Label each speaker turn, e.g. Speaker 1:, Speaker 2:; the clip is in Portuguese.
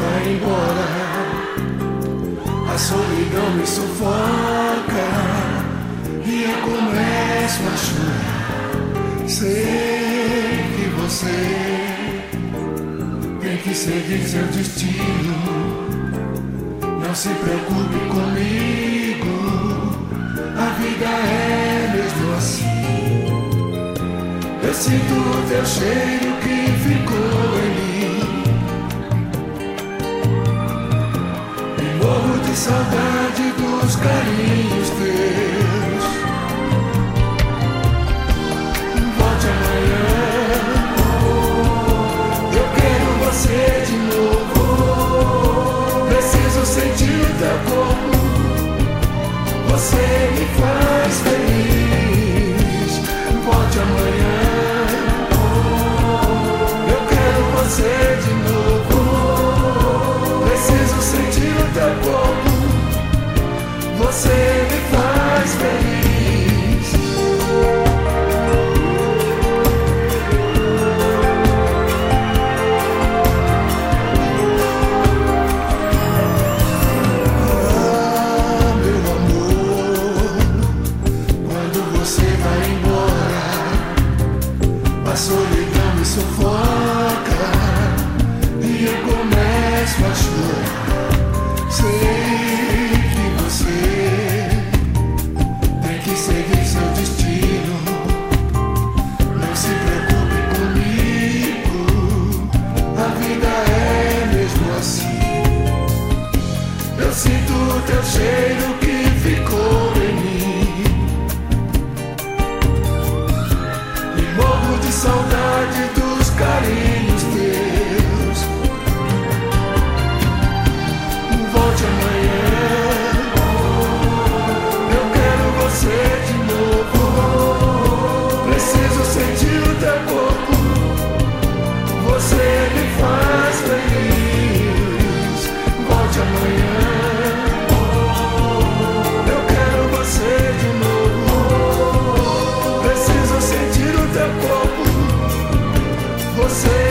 Speaker 1: vai embora, a solidão me sufoca e eu começo a chorar. Sei que você tem que seguir seu destino. Não se preocupe comigo, a vida é mesmo assim. Eu sinto o teu cheiro que ficou em mim e morro de saudade dos carinhos teus. Volte amanhã, eu quero você de novo. Preciso sentir o teu corpo, você me faz feliz. Volte amanhã, você de novo. Preciso sentir o teu corpo, você me faz feliz. Ah, meu amor, quando você vai embora, a solidão me sufoca e eu começo a chorar. Sei que você tem que seguir seu destino. Não se preocupe comigo, a vida é mesmo assim. Eu sinto o teu cheiro que ficou em mim e morro de saudade dos carinhos teus. Volte amanhã, eu quero você de novo. Preciso sentir o teu corpo, você me faz feliz. Volte amanhã, eu quero você de novo. Preciso sentir o teu corpo, você